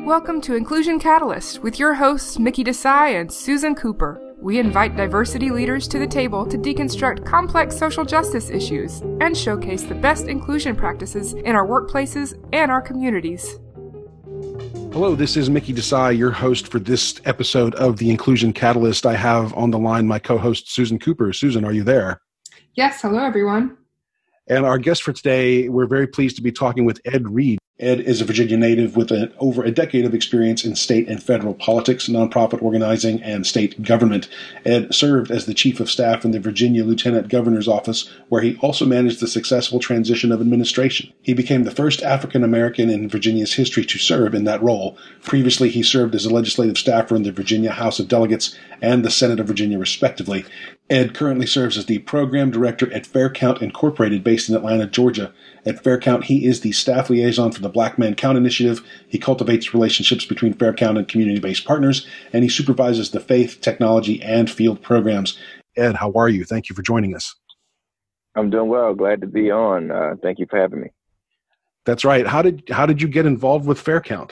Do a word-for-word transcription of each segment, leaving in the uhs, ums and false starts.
Welcome to Inclusion Catalyst with your hosts Mickey Desai and Susan Cooper. We invite diversity leaders to the table to deconstruct complex social justice issues and showcase the best inclusion practices in our workplaces and our communities. Hello, this is Mickey Desai, your host for this episode of the Inclusion Catalyst. I have on the line my co-host Susan Cooper. Susan, are you there? Yes, hello everyone. And our guest for today, we're very pleased to be talking with Ed Reed. Ed is a Virginia native with a, over a decade of experience in state and federal politics, nonprofit organizing, and state government. Ed served as the Chief of Staff in the Virginia Lieutenant Governor's Office, where he also managed the successful transition of administration. He became the first African American in Virginia's history to serve in that role. Previously, he served as a legislative staffer in the Virginia House of Delegates and the Senate of Virginia, respectively. Ed currently serves as the Program Director at Faircount Incorporated, based in Atlanta, Georgia. At Faircount, he is the staff liaison for the Black Man Count Initiative. He cultivates relationships between Faircount and community-based partners, and he supervises the faith, technology, and field programs. Ed, how are you? Thank you for joining us. I'm doing well. Glad to be on. Uh, thank you for having me. That's right. How did how did you get involved with Faircount?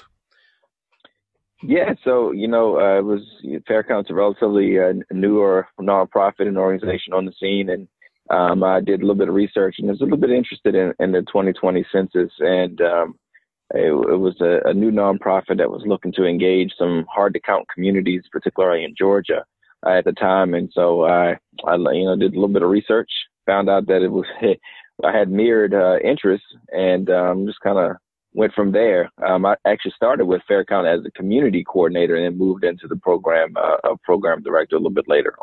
Yeah, so, you know, uh, it was Faircount's a relatively uh, newer nonprofit and organization on the scene, and um, I did a little bit of research and was a little bit interested in, in the twenty twenty census, and um, it, it was a, a new nonprofit that was looking to engage some hard-to-count communities, particularly in Georgia uh, at the time, and so I, I, you know, did a little bit of research, found out that it was I had mirrored uh, interests, and um, just kind of went from there. Um, I actually started with Faircount as a community coordinator and then moved into the program, uh, a program director a little bit later.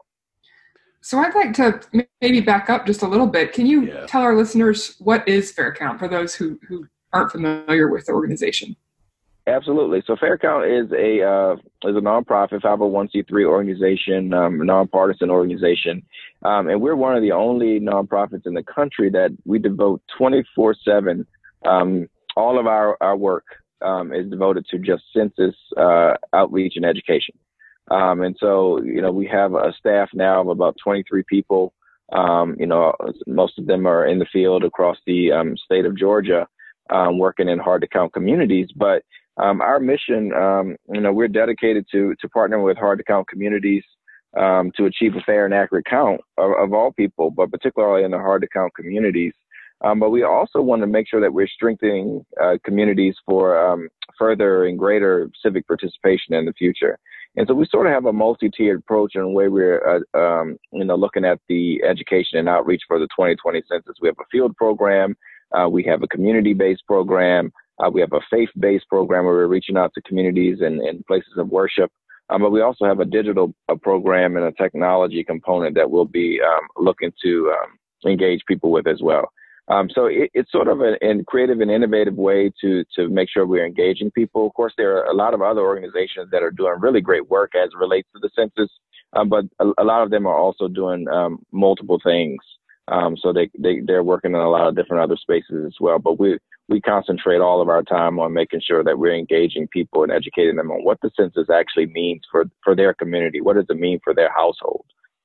So I'd like to maybe back up just a little bit. Can you yeah. tell our listeners what is Faircount for those who, who aren't familiar with the organization? Absolutely. So Faircount is a uh, is a nonprofit five oh one c three organization, um, a nonpartisan organization, um, and we're one of the only nonprofits in the country that we devote twenty-four seven um, all of our, our work um, is devoted to just census uh, outreach and education. Um, and so, you know, we have a staff now of about twenty-three people. Um, you know, most of them are in the field across the um, state of Georgia, um, working in hard to count communities. But um, our mission, um, you know, we're dedicated to to partnering with hard to count communities um, to achieve a fair and accurate count of, of all people, but particularly in the hard to count communities. Um, but we also want to make sure that we're strengthening uh, communities for um, further and greater civic participation in the future. And so we sort of have a multi-tiered approach in the way we're, uh, um, you know, looking at the education and outreach for the twenty twenty census. We have a field program. Uh, we have a community-based program. Uh, we have a faith-based program where we're reaching out to communities and, and places of worship. Um, but we also have a digital a program and a technology component that we'll be um, looking to um, engage people with as well. Um, so it, it's sort of a, a creative and innovative way to to make sure we're engaging people. Of course, there are a lot of other organizations that are doing really great work as it relates to the census, um, but a, a lot of them are also doing um, multiple things. Um, so they, they, they're working in a lot of different other spaces as well. But we, we concentrate all of our time on making sure that we're engaging people and educating them on what the census actually means for, for their community. What does it mean for their household?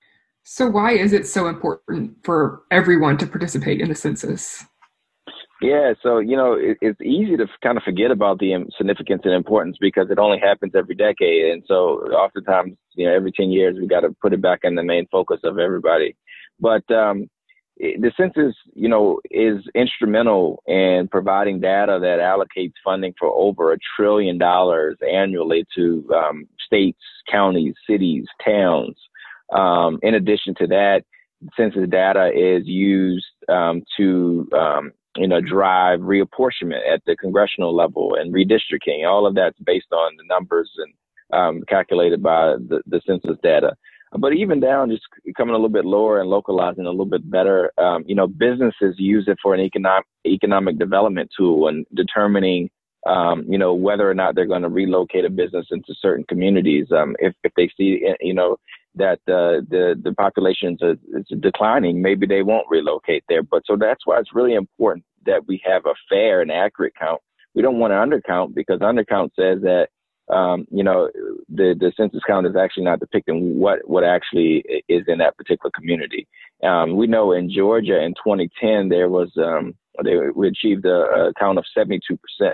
So why is it so important for everyone to participate in the census? Yeah, so, you know, it, it's easy to kind of forget about the significance and importance because it only happens every decade. And so oftentimes, you know, every ten years, we got to put it back in the main focus of everybody. But um, it, the census, you know, is instrumental in providing data that allocates funding for over a trillion dollars annually to um, states, counties, cities, towns. Um, in addition to that, census data is used um, to, um, you know, drive reapportionment at the congressional level and redistricting. All of that's based on the numbers and um, calculated by the, the census data. But even down, just coming a little bit lower and localizing a little bit better, um, you know, businesses use it for an economic economic development tool and determining, um, you know, whether or not they're going to relocate a business into certain communities. Um, if, if they see, you know, that uh, the the population is, is declining, maybe they won't relocate there. But so that's why it's really important that we have a fair and accurate count. We don't want to undercount because undercount says that um, you know the the census count is actually not depicting what what actually is in that particular community. Um, we know in Georgia in twenty ten there was um, they we achieved a, a count of seventy-two percent.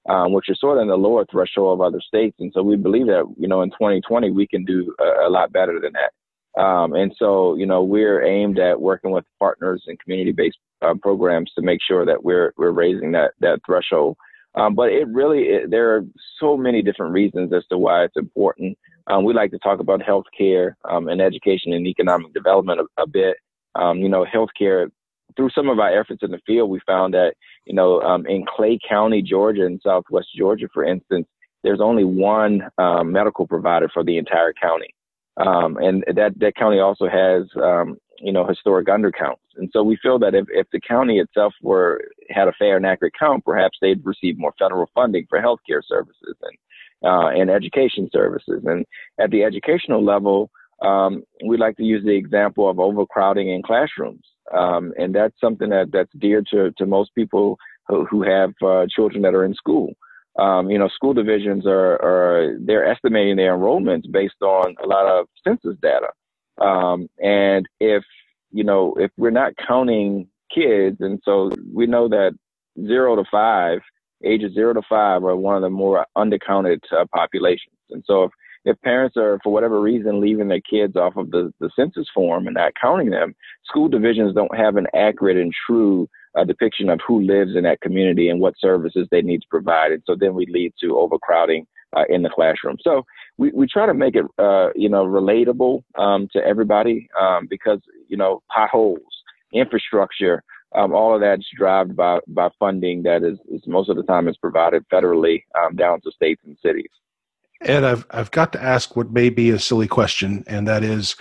um, which is sort of in the lower threshold of other states. And so we believe that, you know, in twenty twenty, we can do a, a lot better than that. Um, and so, you know, we're aimed at working with partners and community-based uh, programs to make sure that we're we're raising that that threshold. Um, but it really, it, there are so many different reasons as to why it's important. Um, we like to talk about healthcare um, and education and economic development a, a bit. Um, you know, healthcare, through some of our efforts in the field, we found that, you know, um, in Clay County, Georgia, and Southwest Georgia, for instance, there's only one um, medical provider for the entire county. Um, and that, that county also has, um, you know, historic undercounts. And so we feel that if, if the county itself were had a fair and accurate count, perhaps they'd receive more federal funding for healthcare services and uh, and education services. And at the educational level, um, we like to use the example of overcrowding in classrooms. Um, and that's something that, that's dear to, to most people who, who have uh, children that are in school. Um, you know, school divisions are, are, they're estimating their enrollments based on a lot of census data. Um, and if, you know, if we're not counting kids, and so we know that zero to five, ages zero to five are one of the more undercounted uh, populations. And so if, if parents are, for whatever reason, leaving their kids off of the, the census form and not counting them, school divisions don't have an accurate and true a depiction of who lives in that community and what services they need to provide. And so then we lead to overcrowding uh, in the classroom. So we, we try to make it, uh, you know, relatable um, to everybody um, because, you know, potholes, infrastructure, um, all of that's driven by, by funding that is, is most of the time is provided federally um, down to states and cities. Ed, I've, I've got to ask what may be a silly question, and that is,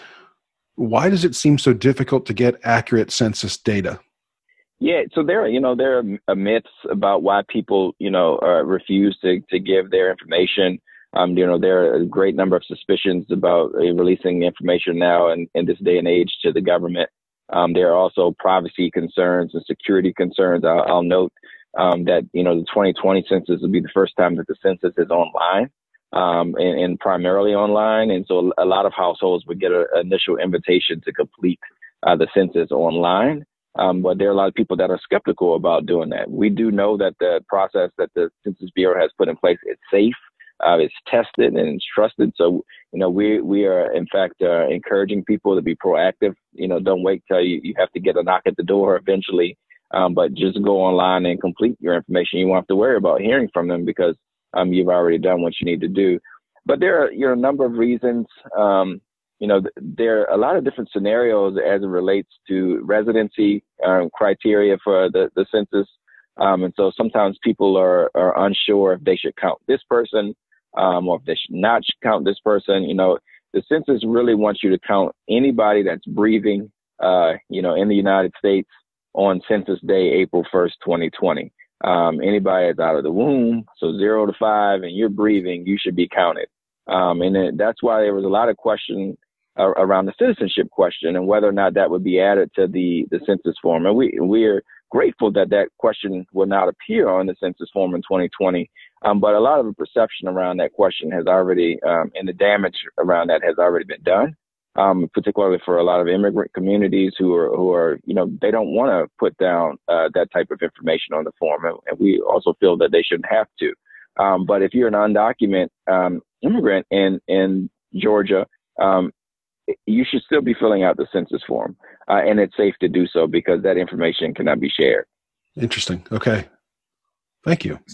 why does it seem so difficult to get accurate census data? Yeah, so there, you know, there are myths about why people, you know, uh, refuse to, to give their information. Um, you know, there are a great number of suspicions about uh, releasing information now in, in this day and age to the government. Um, there are also privacy concerns and security concerns. I'll, I'll note um, that, you know, the twenty twenty census will be the first time that the census is online um, and, and primarily online. And so a lot of households would get an initial invitation to complete uh, the census online. Um, but there are a lot of people that are skeptical about doing that. We do know that the process that the Census Bureau has put in place is safe, uh, it's tested, and it's trusted. So, you know, we we are, in fact, uh, encouraging people to be proactive. You know, don't wait till you, you have to get a knock at the door eventually, um, but just go online and complete your information. You won't have to worry about hearing from them because um, you've already done what you need to do. But there are, you know, a number of reasons. Um, You know, there are a lot of different scenarios as it relates to residency um, criteria for the, the census. Um, and so sometimes people are, are unsure if they should count this person um, or if they should not count this person. You know, the census really wants you to count anybody that's breathing, uh, you know, in the United States on Census Day, April first, twenty twenty. Um, anybody that's out of the womb, so zero to five, and you're breathing, you should be counted. Um, and then that's why there was a lot of question around the citizenship question and whether or not that would be added to the, the census form. And we, we're grateful that that question will not appear on the census form in twenty twenty. Um, but a lot of the perception around that question has already, um, and the damage around that has already been done, um, particularly for a lot of immigrant communities who are, who are, you know, they don't want to put down uh, that type of information on the form. And, and we also feel that they shouldn't have to. Um, but if you're an undocumented um, immigrant in, in Georgia, um, you should still be filling out the census form, uh, and it's safe to do so because that information cannot be shared. Interesting. Okay. Thank you.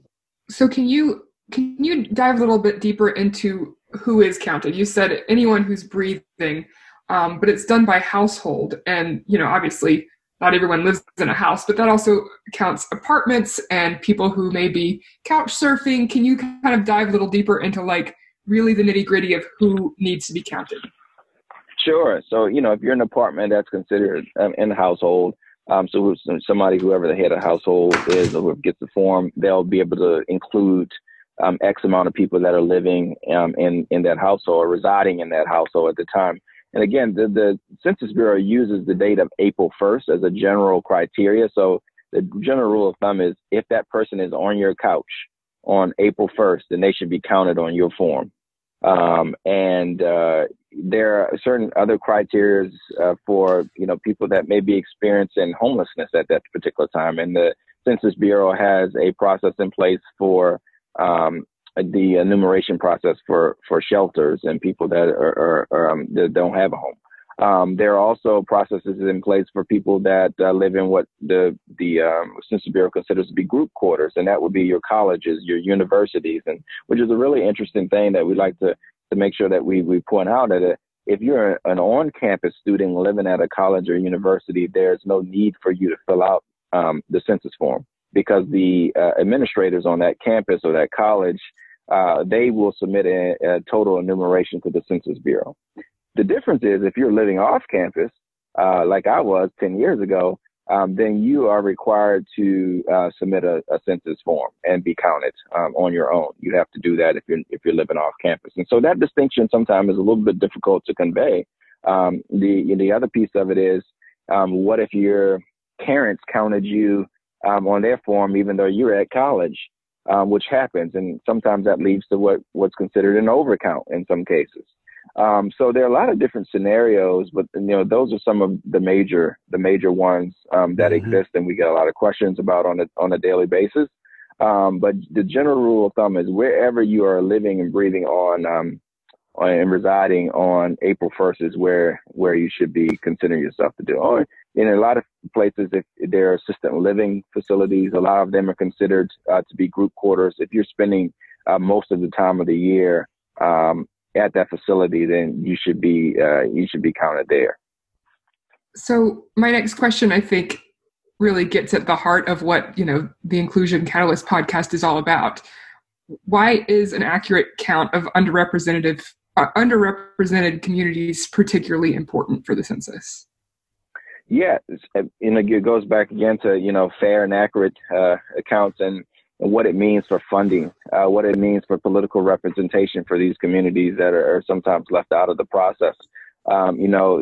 So can you can you dive a little bit deeper into who is counted? You said anyone who's breathing, um, but it's done by household. And, you know, obviously not everyone lives in a house, but that also counts apartments and people who may be couch surfing. Can you kind of dive a little deeper into like really the nitty gritty of who needs to be counted? Sure. So, you know, if you're in an apartment, that's considered um, in the household. Um, so somebody, whoever the head of the household is or gets the form, they'll be able to include um, X amount of people that are living um, in, in that household or residing in that household at the time. And again, the, the Census Bureau uses the date of April first as a general criteria. So the general rule of thumb is if that person is on your couch on April first, then they should be counted on your form. Um, and, uh, there are certain other criteria, uh, for, you know, people that may be experiencing homelessness at that particular time. And the, Census Bureau has a process in place for um, the enumeration process for, for shelters and people that are, are um, that don't have a home. Um, there are also processes in place for people that uh, live in what the the um, Census Bureau considers to be group quarters, and that would be your colleges, your universities, and which is a really interesting thing that we like to to make sure that we we point out that it, if you're an on-campus student living at a college or university, there's no need for you to fill out um, the census form, because the uh, administrators on that campus or that college, uh, they will submit a, a total enumeration to the Census Bureau. The difference is if you're living off campus, uh, like I was ten years ago, um, then you are required to uh, submit a, a census form and be counted um, on your own. You have to do that if you're if you're living off campus. And so that distinction sometimes is a little bit difficult to convey. Um, the the other piece of it is, um, what if your parents counted you um, on their form even though you're at college, um, which happens, and sometimes that leads to what what's considered an overcount in some cases. Um, so there are a lot of different scenarios, but you know those are some of the major the major ones um, that mm-hmm. exist, and we get a lot of questions about on a on a daily basis. Um, but the general rule of thumb is wherever you are living and breathing on, um, on and residing on April first is where where you should be considering yourself to do. Or in a lot of places, if there are assisted living facilities, a lot of them are considered uh, to be group quarters. If you're spending uh, most of the time of the year um, at that facility, then you should be uh, you should be counted there. So my next question, I think, really gets at the heart of what, you know, the Inclusion Catalyst podcast is all about. Why is an accurate count of underrepresented uh, underrepresented communities particularly important for the census? Yeah, you know, it goes back again to, you know, fair and accurate uh, accounts and and what it means for funding, uh, what it means for political representation for these communities that are, are sometimes left out of the process. Um, you know,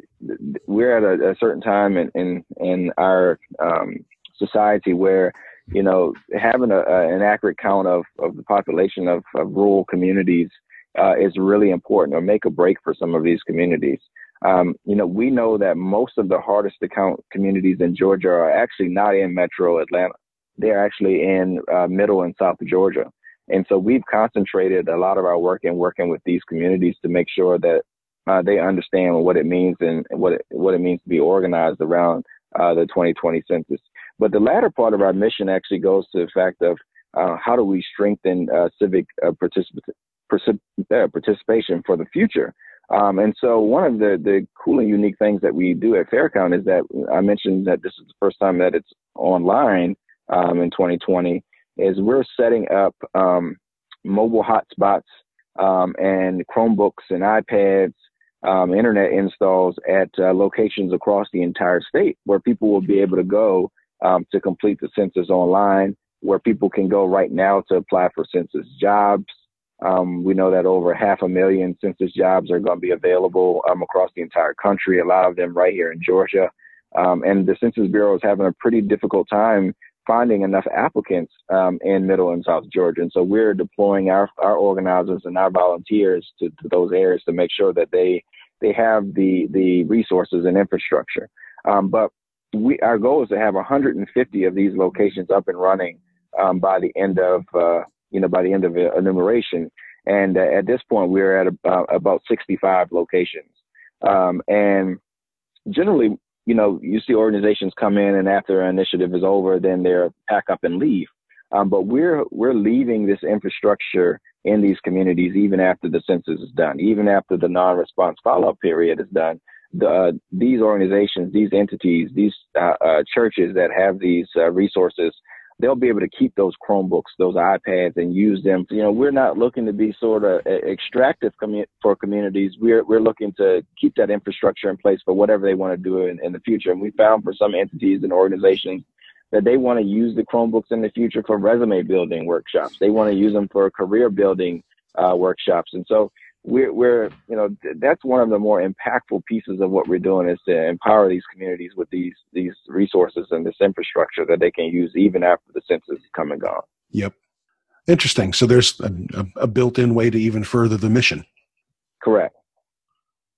we're at a, a certain time in, in, in our um, society where, you know, having a, a, an accurate count of, of the population of, of rural communities uh, is really important, or make a break for some of these communities. Um, you know, we know that most of the hardest to count communities in Georgia are actually not in metro Atlanta. They're actually in uh, middle and south Georgia. And so we've concentrated a lot of our work in working with these communities to make sure that uh, they understand what it means and what it, what it means to be organized around uh, the twenty twenty census. But the latter part of our mission actually goes to the fact of uh, how do we strengthen uh, civic uh, particip- particip- uh, participation for the future. Um, and so one of the, the cool and unique things that we do at FairCount is that I mentioned that this is the first time that it's online. Um, in twenty twenty, is we're setting up um, mobile hotspots um, and Chromebooks and iPads, um, internet installs at uh, locations across the entire state where people will be able to go um, to complete the census online, where people can go right now to apply for census jobs. Um, we know that over half a million census jobs are going to be available um, across the entire country, a lot of them right here in Georgia. Um, and the Census Bureau is having a pretty difficult time finding enough applicants um, in middle and south Georgia. And so we're deploying our, our organizers and our volunteers to, to those areas to make sure that they they have the the resources and infrastructure. Um, but we our goal is to have one hundred fifty of these locations up and running um, by the end of uh, you know by the end of enumeration. And uh, at this point, we're at about, about sixty-five locations. Um, and generally, you know, you see organizations come in and after an initiative is over, then they're pack up and leave. Um, but we're we're leaving this infrastructure in these communities even after the census is done, even after the non-response follow-up period is done. The, uh, these organizations, these entities, these uh, uh, churches that have these uh, resources, they'll be able to keep those Chromebooks, those iPads, and use them. You know, we're not looking to be sort of extractive commu- for communities. We're we're looking to keep that infrastructure in place for whatever they want to do in, in the future. And we found for some entities and organizations that they want to use the Chromebooks in the future for resume building workshops. They want to use them for career building uh, workshops. And so we're, we're, you know, that's one of the more impactful pieces of what we're doing, is to empower these communities with these these resources and this infrastructure that they can use even after the census is come and gone. Yep. Interesting. So there's a, a built-in way to even further the mission. Correct.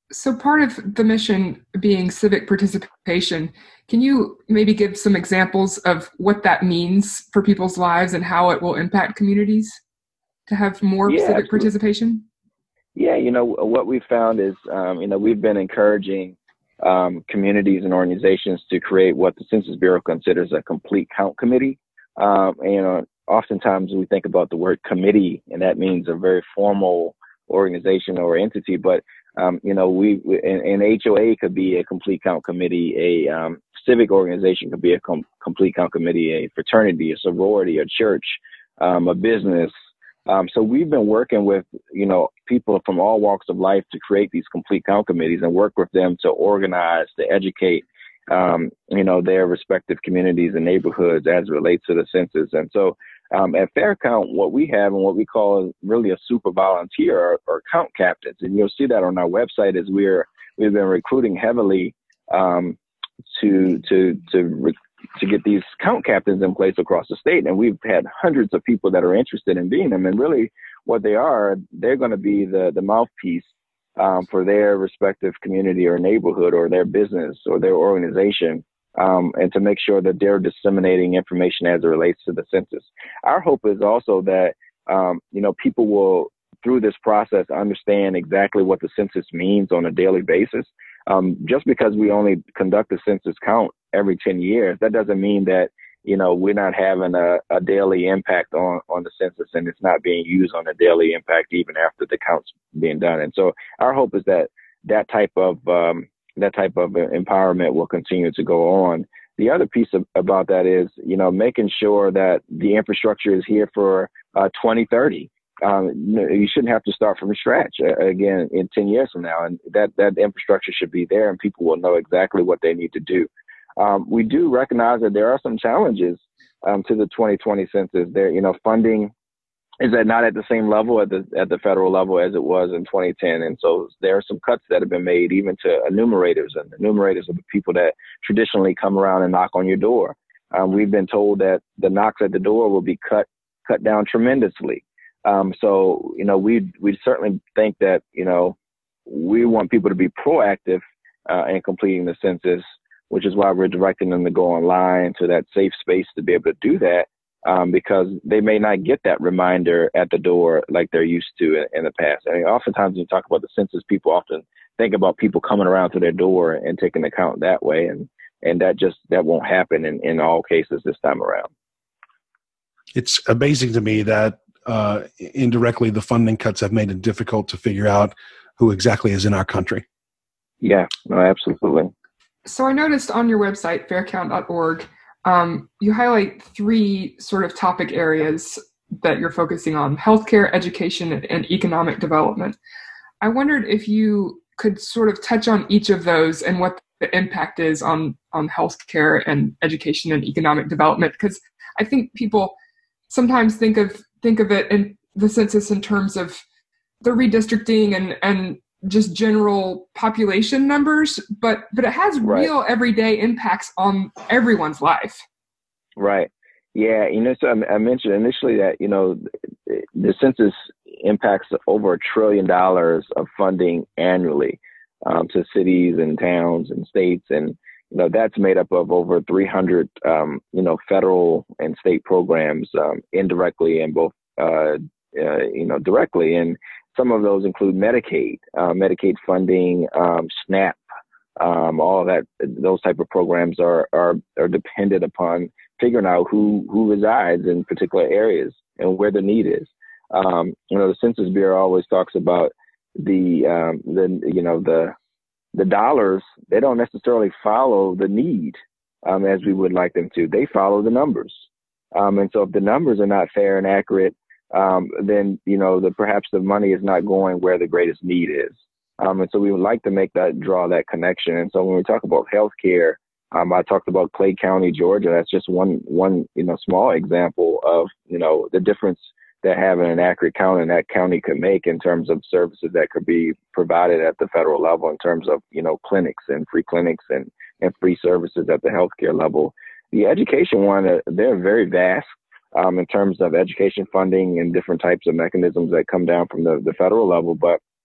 So part of the mission being civic participation, can you maybe give some examples of what that means for people's lives and how it will impact communities to have more Yeah, civic absolutely. participation? Yeah, you know, what we've found is, um, you know, we've been encouraging um, communities and organizations to create what the Census Bureau considers a complete count committee. Um, and, you know, oftentimes we think about the word committee, and that means a very formal organization or entity. But, um, you know, we, we an, an H O A could be a complete count committee, a um, civic organization could be a com- complete count committee, a fraternity, a sorority, a church, um, a business. Um, so we've been working with, you know, people from all walks of life to create these complete count committees and work with them to organize, to educate, um, you know, their respective communities and neighborhoods as it relates to the census. And so um, at Fair Count, what we have and what we call really a super volunteer or, or count captains, and you'll see that on our website, is we're we've been recruiting heavily um, to to to re- to get these count captains in place across the state. And we've had hundreds of people that are interested in being them. And really what they are, they're going to be the, the mouthpiece um, for their respective community or neighborhood or their business or their organization, um, and to make sure that they're disseminating information as it relates to the census. Our hope is also that, um, you know, people will, through this process, understand exactly what the census means on a daily basis. Um, just because we only conduct a census count every ten years, that doesn't mean that, you know, we're not having a, a daily impact on, on the census, and it's not being used on a daily impact even after the count's being done. And so our hope is that that type of um, that type of empowerment will continue to go on. The other piece of, about that is, you know, making sure that the infrastructure is here for uh, twenty thirty. Um, you shouldn't have to start from scratch uh, again in ten years from now. And that, that infrastructure should be there and people will know exactly what they need to do. Um, we do recognize that there are some challenges um, to the twenty twenty census. There, you know, funding is at not at the same level at the at the federal level as it was in twenty ten. And so there are some cuts that have been made even to enumerators, and enumerators are the people that traditionally come around and knock on your door. Um, we've been told that the knocks at the door will be cut cut down tremendously. Um, so, you know, we we certainly think that, you know, we want people to be proactive uh, in completing the census, which is why we're directing them to go online to that safe space to be able to do that, um, because they may not get that reminder at the door like they're used to in, in the past. I mean, oftentimes when you talk about the census, people often think about people coming around to their door and taking the count that way, and and that just that won't happen in, in all cases this time around. It's amazing to me that Uh, indirectly, the funding cuts have made it difficult to figure out who exactly is in our country. Yeah, no, absolutely. So I noticed on your website, fair count dot org, um, you highlight three sort of topic areas that you're focusing on: healthcare, education, and, and economic development. I wondered if you could sort of touch on each of those and what the impact is on, on healthcare and education and economic development, because I think people sometimes think of think of it in the census in terms of the redistricting and, and just general population numbers, but but it has right. real everyday impacts on everyone's life. Right. Yeah. You know, so I, I mentioned initially that, you know, the census impacts over a trillion dollars of funding annually um, to cities and towns and states. And, you know, that's made up of over three hundred, um, you know, federal and state programs um, indirectly and both, uh, uh, you know, directly. And some of those include Medicaid, uh, Medicaid funding, um, SNAP, um, all of that. Those type of programs are, are, are dependent upon figuring out who, who resides in particular areas and where the need is. Um, you know, the Census Bureau always talks about the, um, the, you know, the, the dollars, they don't necessarily follow the need um, as we would like them to. They follow the numbers. Um, and so if the numbers are not fair and accurate, um, then, you know, the, perhaps the money is not going where the greatest need is. Um, and so we would like to make that, draw that connection. And so when we talk about healthcare, um, I talked about Clay County, Georgia. That's just one, one, you know, small example of, you know, the difference that having an accurate count in that county could make in terms of services that could be provided at the federal level in terms of, you know, clinics and free clinics and, and free services at the healthcare level. The education one, uh, they're very vast um, in terms of education funding and different types of mechanisms that come down from the, the federal level. But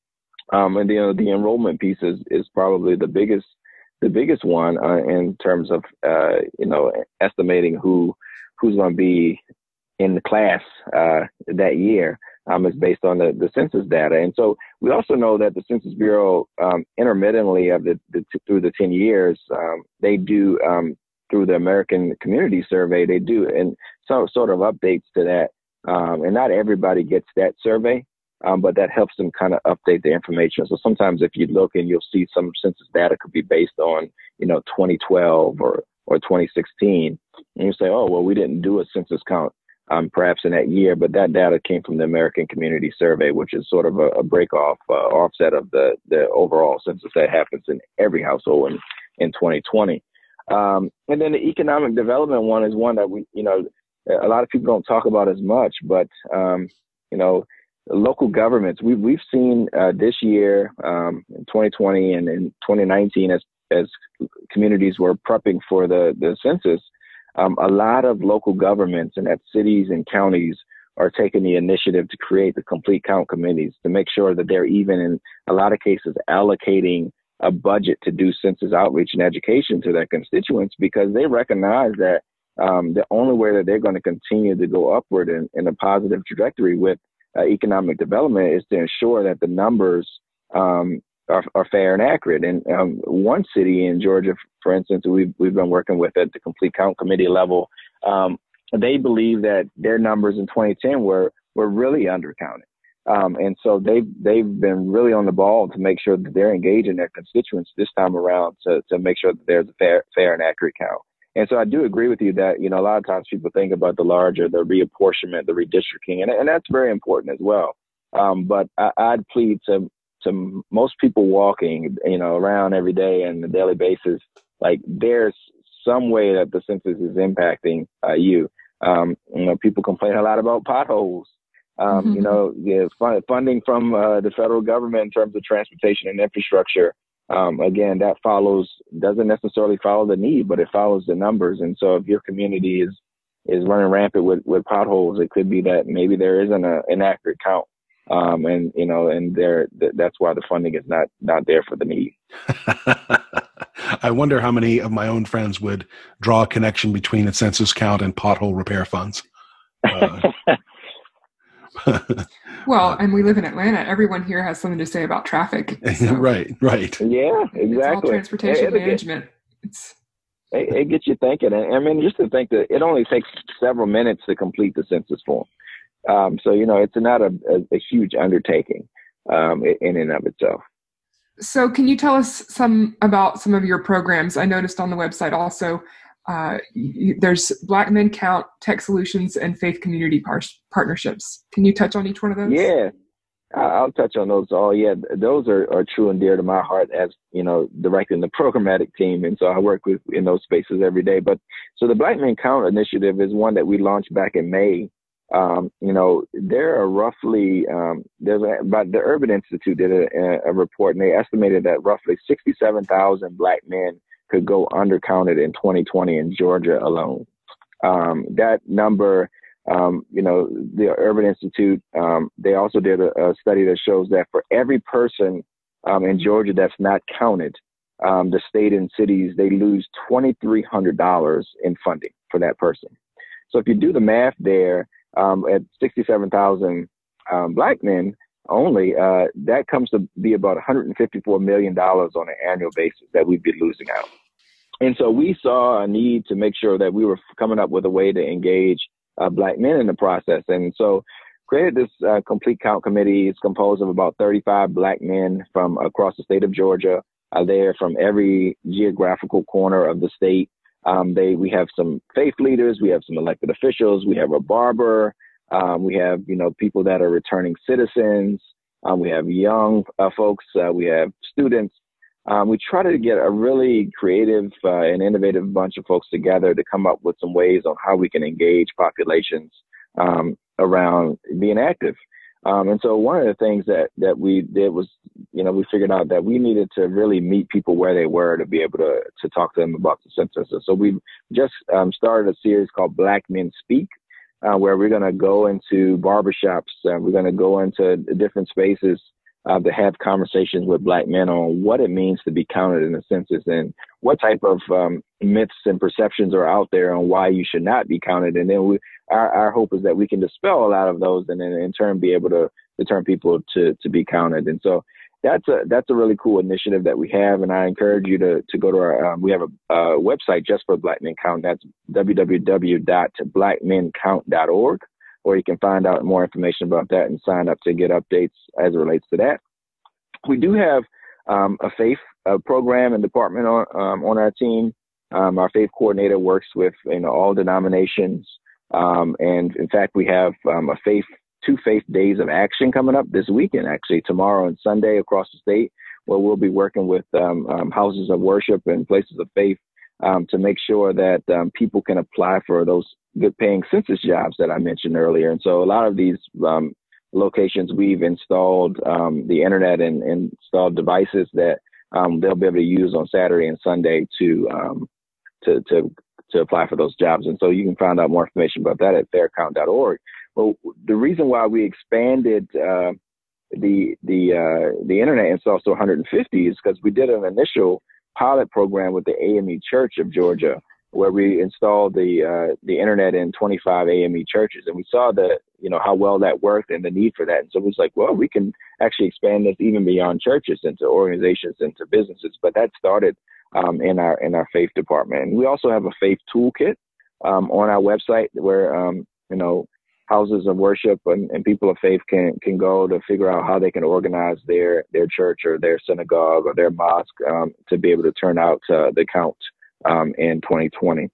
Um, and you know, the enrollment piece is, is probably the biggest the biggest one uh, in terms of uh, you know estimating who who's going to be in the class uh, that year. Um, is based on the, the census data. And so we also know that the Census Bureau um, intermittently of the, the through the ten years, um, they do um, through the American Community Survey, they do and so sort of updates to that. Um, and not everybody gets that survey, um, but that helps them kind of update the information. So sometimes if you look and you'll see some census data could be based on, you know, twenty twelve or, or twenty sixteen. And you say, oh, well, we didn't do a census count Um, perhaps in that year, but that data came from the American Community Survey, which is sort of a, a break off, uh, offset of the, the overall census that happens in every household in, in twenty twenty. Um, and then the economic development one is one that we, you know, a lot of people don't talk about as much, but, um, you know, local governments, we, we've seen uh, this year um, in twenty twenty and in twenty nineteen as, as communities were prepping for the, the census, Um, a lot of local governments and at cities and counties are taking the initiative to create the complete count committees to make sure that they're even in a lot of cases allocating a budget to do census outreach and education to their constituents, because they recognize that um, the only way that they're going to continue to go upward in, in a positive trajectory with uh, economic development is to ensure that the numbers um, Are, are fair and accurate. And um, one city in Georgia, for instance, we've, we've been working with at the complete count committee level, um, they believe that their numbers in twenty ten were, were really undercounted. Um, and so they've, they've been really on the ball to make sure that they're engaging their constituents this time around to, to make sure that there's a fair, fair and accurate count. And so I do agree with you that, you know, a lot of times people think about the larger, the reapportionment, the redistricting, and, and that's very important as well. Um, but I, I'd plead to, to most people walking, you know, around every day on a daily basis, like there's some way that the census is impacting uh, you. Um, you know, people complain a lot about potholes. Um, mm-hmm. You know, yeah, fund, funding from uh, the federal government in terms of transportation and infrastructure. Um, again, that follows doesn't necessarily follow the need, but it follows the numbers. And so, if your community is is running rampant with, with potholes, it could be that maybe there isn't a, an accurate count. Um, and, you know, and there, th- that's why the funding is not, not there for the need. I wonder how many of my own friends would draw a connection between the census count and pothole repair funds. Uh, well, and we live in Atlanta. Everyone here has something to say about traffic. So. right, right. Yeah, exactly. It's all transportation it, management. It, it's it, it gets you thinking. I mean, just to think that it only takes several minutes to complete the census form. Um, so, you know, it's not a, a, a huge undertaking um, in and of itself. So can you tell us some about some of your programs? I noticed on the website also uh, you, there's Black Men Count, Tech Solutions, and Faith Community par- Partnerships. Can you touch on each one of those? Yeah, I'll touch on those all. Yeah, those are, are true and dear to my heart as, you know, directing the programmatic team. And so I work with in those spaces every day. But so the Black Men Count initiative is one that we launched back in May. Um, you know, there are roughly, um, there's a, about the Urban Institute did a, a report, and they estimated that roughly sixty-seven thousand Black men could go undercounted in twenty twenty in Georgia alone. Um, that number, um, you know, the Urban Institute, um, they also did a, a study that shows that for every person um, in Georgia that's not counted, um, the state and cities, they lose two thousand three hundred dollars in funding for that person. So if you do the math there, Um, at sixty-seven thousand um, Black men only, uh, that comes to be about one hundred fifty-four million dollars on an annual basis that we'd be losing out. And so we saw a need to make sure that we were coming up with a way to engage uh, Black men in the process. And so created this uh, complete count committee. It's composed of about thirty-five Black men from across the state of Georgia. Uh, they're from every geographical corner of the state. Um, they, we have some faith leaders, we have some elected officials, we have a barber, um, we have, you know, people that are returning citizens, um, we have young uh, folks, uh, we have students. Um, we try to get a really creative uh, and innovative bunch of folks together to come up with some ways on how we can engage populations um, around being active. Um, and so one of the things that, that we did was, you know, we figured out that we needed to really meet people where they were to be able to, to talk to them about the census. And so we just um, started a series called Black Men Speak, uh, where we're going to go into barbershops. Uh, we're going to go into different spaces uh, to have conversations with Black men on what it means to be counted in the census and what type of um, myths and perceptions are out there on why you should not be counted. And then we, our, our hope is that we can dispel a lot of those and then in turn be able to deter people to, to be counted. And so that's a, that's a really cool initiative that we have. And I encourage you to, to go to our, um, we have a, a website just for Black Men Count. That's w w w dot black men count dot org, or you can find out more information about that and sign up to get updates as it relates to that. We do have um, a faith uh, program and department on, um, on our team. Um, our faith coordinator works with you know all denominations. Um, and in fact, we have um, a faith two faith days of action coming up this weekend, actually tomorrow and Sunday across the state, where we'll be working with um, um, houses of worship and places of faith um, to make sure that um, people can apply for those good paying census jobs that I mentioned earlier. And so a lot of these um, locations, we've installed um, the internet and, and installed devices that um, they'll be able to use on Saturday and Sunday to, um, to, to, to apply for those jobs. And so you can find out more information about that at fair count dot org. Well, the reason why we expanded uh, the the uh, the internet installs to one hundred fifty is because we did an initial pilot program with the A M E Church of Georgia, where we installed the uh, the internet in twenty-five A M E churches, and we saw the you know how well that worked and the need for that. And so it was like, well, we can actually expand this even beyond churches into organizations, into businesses. But that started um, in our in our faith department. And we also have a faith toolkit um, on our website where um, you know. houses of worship and, and people of faith can, can go to figure out how they can organize their, their church or their synagogue or their mosque um, to be able to turn out uh, the count um, in twenty twenty.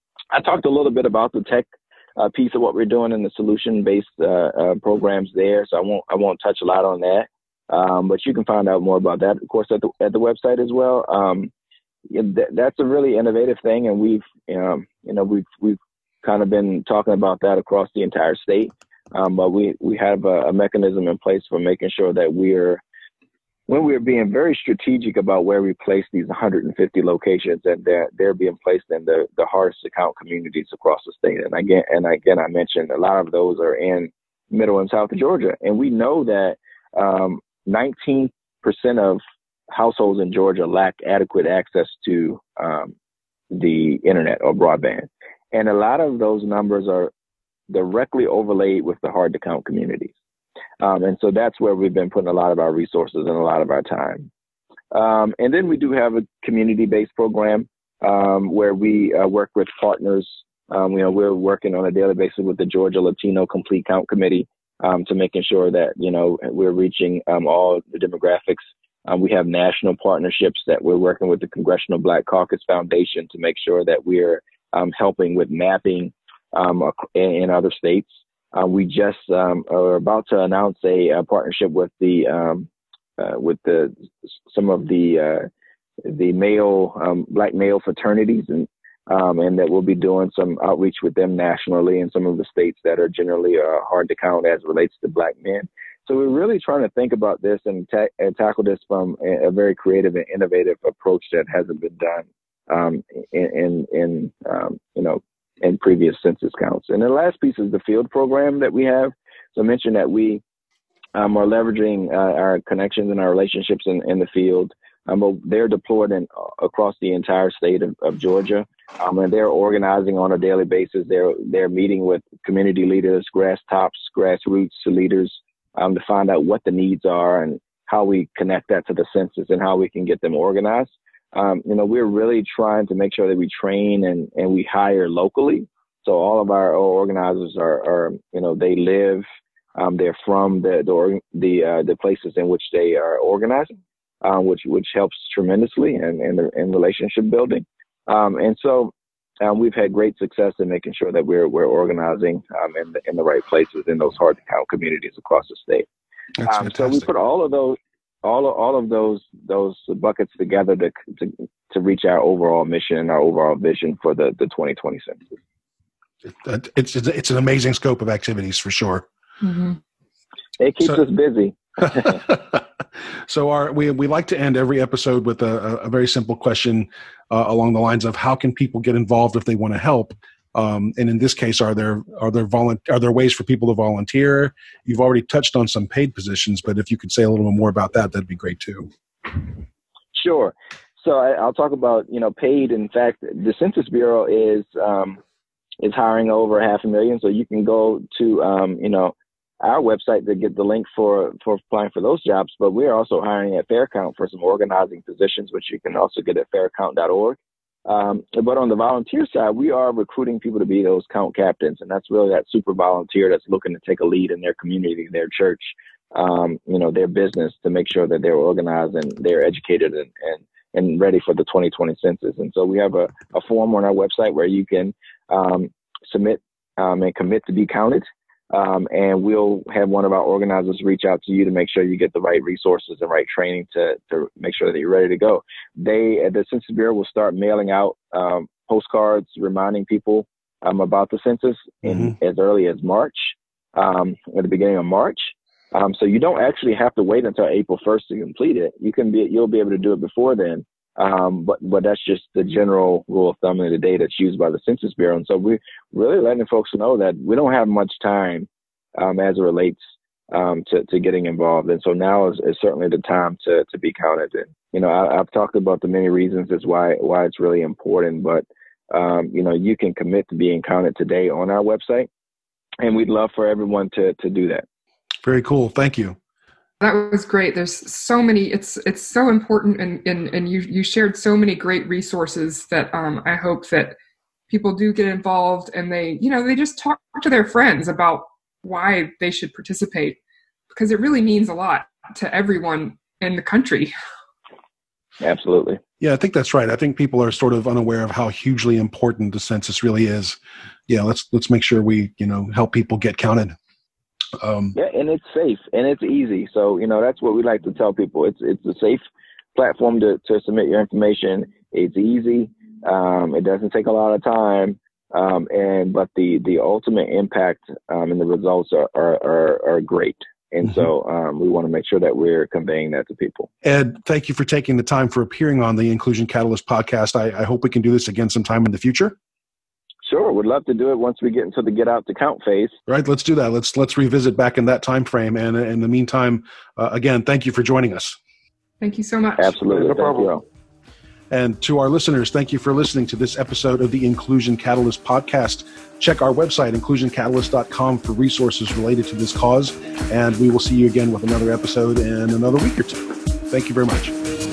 I talked a little bit about the tech uh, piece of what we're doing in the solution-based uh, uh, programs there, so I won't I won't touch a lot on that. Um, but you can find out more about that, of course, at the at the website as well. Um, yeah, th- that's a really innovative thing, and we've um, you know we've we've kind of been talking about that across the entire state. Um, but we, we have a, a mechanism in place for making sure that we're, when we're being very strategic about where we place these one hundred fifty locations, and they're, they're being placed in the, the hardest to count communities across the state. And again, and again, I mentioned a lot of those are in middle and south of Georgia. And we know that um, nineteen percent of households in Georgia lack adequate access to um, the internet or broadband. And a lot of those numbers are directly overlaid with the hard to count communities. Um, and so that's where we've been putting a lot of our resources and a lot of our time. Um, and then we do have a community-based program um, where we uh, work with partners. Um, you know, we're working on a daily basis with the Georgia Latino Complete Count Committee um, to making sure that, you know, we're reaching um, all the demographics. Um, we have national partnerships that we're working with the Congressional Black Caucus Foundation to make sure that we're Um, helping with mapping um, in, in other states. Uh, we just um, are about to announce a, a partnership with the um, uh, with the some of the uh, the male um, Black male fraternities, and um, and that we'll be doing some outreach with them nationally in some of the states that are generally uh, hard to count as it relates to Black men. So we're really trying to think about this and, ta- and tackle this from a, a very creative and innovative approach that hasn't been done Um, in, in, in um, you know, in previous census counts. And the last piece is the field program that we have. So I mentioned that we um, are leveraging uh, our connections and our relationships in, in the field. Um, but they're deployed in, uh, across the entire state of, of Georgia. Um, and they're organizing on a daily basis. They're, they're meeting with community leaders, grass tops, grassroots leaders um, to find out what the needs are and how we connect that to the census and how we can get them organized. Um, you know, we're really trying to make sure that we train and, and we hire locally. So all of our organizers are, are you know, they live, um, they're from the the the, uh, the places in which they are organizing, um, which which helps tremendously in in, the, in relationship building. Um, and so um, we've had great success in making sure that we're we're organizing um, in the in the right places in those hard to count communities across the state. That's um, so we put all of those. All of, all of those those buckets together to, to to reach our overall mission and our overall vision for the, the twenty twenty census. It's it's an amazing scope of activities for sure. Mm-hmm. It keeps so, us busy. So our we we like to end every episode with a, a very simple question uh, along the lines of how can people get involved if they want to help. Um, and in this case, are there are there volun- are there ways for people to volunteer? You've already touched on some paid positions, but if you could say a little bit more about that, that'd be great too. Sure. So I, I'll talk about, you know, paid. In fact, the Census Bureau is um, is hiring over half a million. So you can go to, um, you know, our website to get the link for, for applying for those jobs. But we're also hiring at FairCount for some organizing positions, which you can also get at fair count dot org. Um, but on the volunteer side, we are recruiting people to be those count captains. And that's really that super volunteer that's looking to take a lead in their community, their church, um, you know, their business, to make sure that they're organized and they're educated and, and, and ready for the twenty twenty census. And so we have a, a form on our website where you can um, submit um, and commit to be counted. Um, and we'll have one of our organizers reach out to you to make sure you get the right resources and right training to, to make sure that you're ready to go. They, the Census Bureau will start mailing out um, postcards reminding people um, about the census in mm-hmm. as early as March, um, at the beginning of March. Um, so you don't actually have to wait until April first to complete it. You can be, you'll be able to do it before then. Um, but, but that's just the general rule of thumb of the day that's used by the Census Bureau. And so we're really letting folks know that we don't have much time, um, as it relates, um, to, to getting involved. And so now is, is certainly the time to, to be counted. And, you know, I, I've talked about the many reasons as why, why it's really important, but, um, you know, you can commit to being counted today on our website, and we'd love for everyone to, to do that. Very cool. Thank you. That was great. There's so many, it's it's so important, and, and, and you you shared so many great resources that um, I hope that people do get involved, and they, you know, they just talk to their friends about why they should participate, because it really means a lot to everyone in the country. Absolutely. Yeah, I think that's right. I think people are sort of unaware of how hugely important the census really is. Yeah, let's let's make sure we, you know, help people get counted. Um, yeah, and it's safe and it's easy. So, you know, that's what we like to tell people. It's it's a safe platform to, to submit your information. It's easy. Um, it doesn't take a lot of time. Um, and but the, the ultimate impact um, and the results are, are, are, are great. And mm-hmm. so um, we want to make sure that we're conveying that to people. Ed, thank you for taking the time for appearing on the Inclusion Catalyst podcast. I, I hope we can do this again sometime in the future. Sure, would love to do it once we get into the get out to count phase. Right, let's do that. Let's let's revisit back in that time frame. And in the meantime, uh, again, thank you for joining us. Thank you so much. Absolutely, no problem. Thank you. And to our listeners, thank you for listening to this episode of the Inclusion Catalyst podcast. Check our website, inclusion catalyst dot com, for resources related to this cause. And we will see you again with another episode in another week or two. Thank you very much.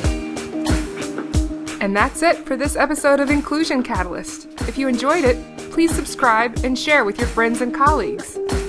And that's it for this episode of Inclusion Catalyst. If you enjoyed it, please subscribe and share with your friends and colleagues.